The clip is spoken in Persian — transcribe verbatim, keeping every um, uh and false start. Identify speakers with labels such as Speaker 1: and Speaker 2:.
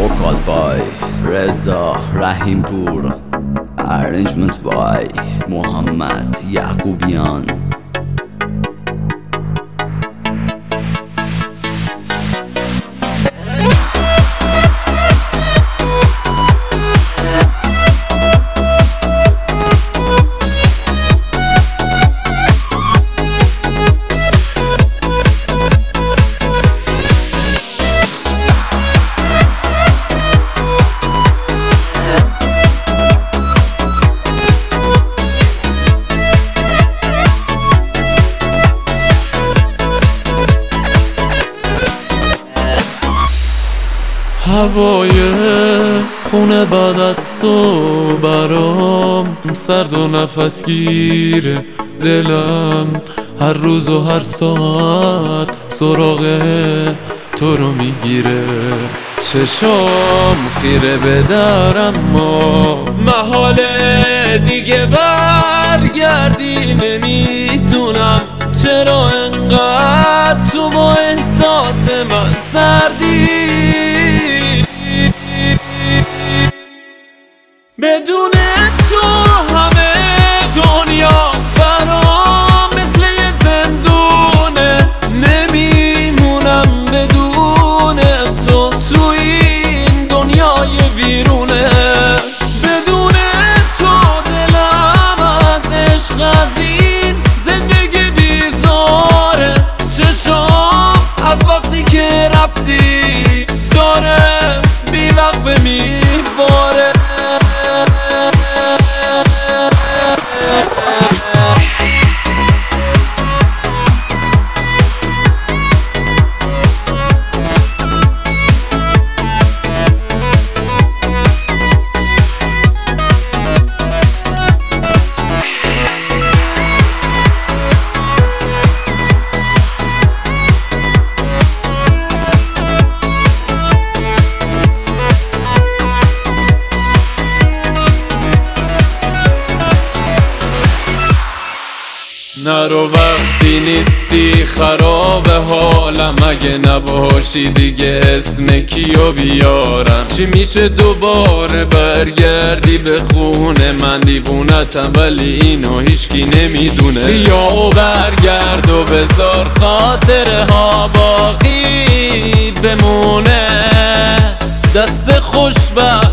Speaker 1: vocal by رضا رحیم پور، arrangement by محمد یعقوبیان.
Speaker 2: هوای خونه بعد از تو برام سرد و نفس گیره، دلم هر روز و هر ساعت سراغ تو رو میگیره. چشام خیره به در اما محاله دیگه برگردی. نمیدونم چرا انقدر تو با احساس من سردی. بدون تو همه دنیا برام مثل یه زندونه. نمیمونم بدون تو تو این دنیای ویرونه. بدون تو دلم از عشق از این زندگی بیزاره. چشام از وقتی که رفتی داره بی وقفه میباره. نرو وقتی نیستی خراب حالم. اگه نباشی دیگه اسم کیو بیارم؟ چی میشه دوباره برگردی به خونه من؟ دیوونتم ولی اینو هیچکی نمیدونه. بیا و برگرد و بذار خاطره ها باقی بمونه. دست خوشبخت